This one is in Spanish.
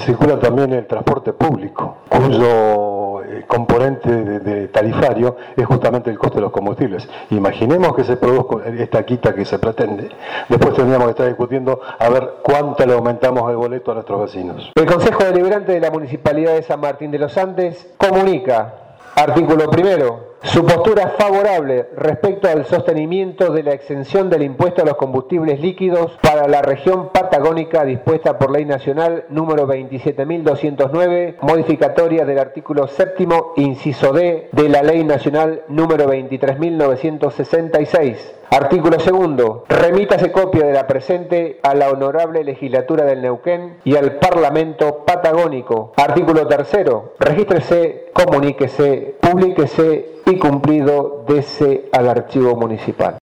Circula también el transporte público, cuyo componente de tarifario es justamente el costo de los combustibles. Imaginemos que se produzca esta quita que se pretende. Después tendríamos que estar discutiendo a ver cuánto le aumentamos el boleto a nuestros vecinos. El Consejo Deliberante de la Municipalidad de San Martín de los Andes comunica, artículo 1, su postura favorable respecto al sostenimiento de la exención del impuesto a los combustibles líquidos para la región patagónica dispuesta por Ley Nacional número 27.209, modificatoria del artículo 7, inciso D, de la Ley Nacional número 23.966. Artículo 2. Remítase copia de la presente a la Honorable Legislatura del Neuquén y al Parlamento Patagónico. Artículo 3. Regístrese, comuníquese, publíquese y cumplido dese al archivo municipal.